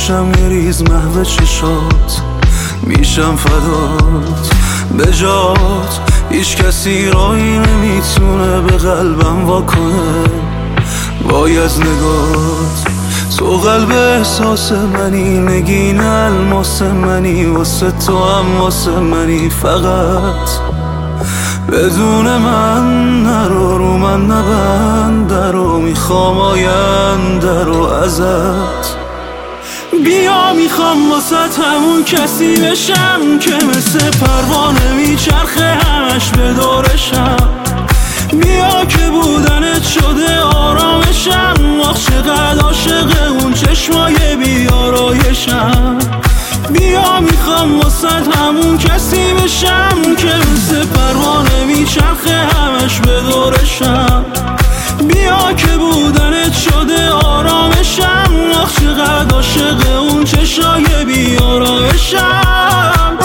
باشم یه ریز محو چشات، میشم فدات به جات. هیچ کسی راهی نمیتونه به قلبم واکنه وای از نگات. تو قلب احساس منی، نگین الماس منی، واسه تو هم واسه منی. فقط بدون من نرو، رو من نبند درو، میخوام آینده رو ازت. بیا میخوام واسه همون کسی بشم که مثل پروانه میچرخه همش به دورشم. بیا که بودنت شده آرامشم، آخ چقدر عاشق اون چشمای بیارایشم. بیا میخوام واسه همون کسی بشم که مثل پروانه میچرخه همش به دورشم. بیا که بودنت شده آرامشم، آخ چقدر عاشق اون چشای بیارایشم.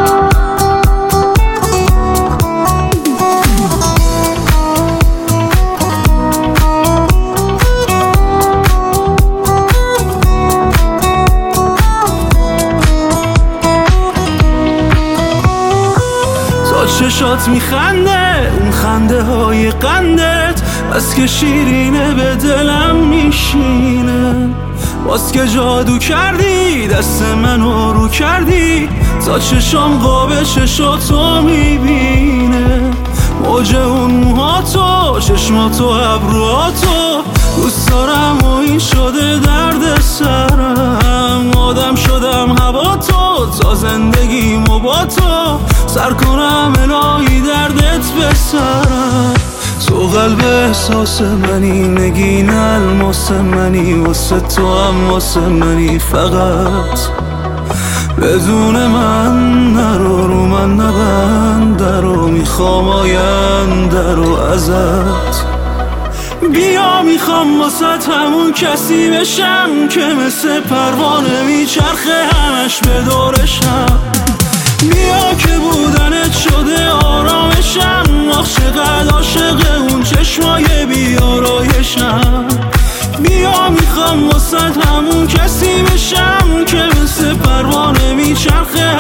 چشات میخنده، اون خنده های قندت بس که شیرینه به دلم میشینه. باز که جادو کردی دست منو رو کردی، تا چشام قاب چشاتو میبینه. موج اون موهاتو، چشماتو، ابروهاتو دوست دارم و این شده درد سرم. آدم شدم هوا تا زندگیم و با تو سر کنم الهی دردت بسرم. تو قلب احساس منی، نگین الماس منی، واسه تو هم واسه منی. فقط بدون من نرو، رو من نبند درو، میخوام آینده رو ازت. بیا میخوام واسه همون کسی بشم که مثل پروانه میچرخه همش به دورشم. بیا که بودنت شده آرامشم، آخ چقدر عاشق اون چشمای بیارایشم. بیا میخوام واسه همون کسی بشم که مثل پروانه میچرخه